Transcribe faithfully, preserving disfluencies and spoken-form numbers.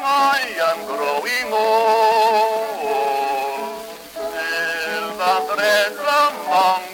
I am growing old. Still the threads among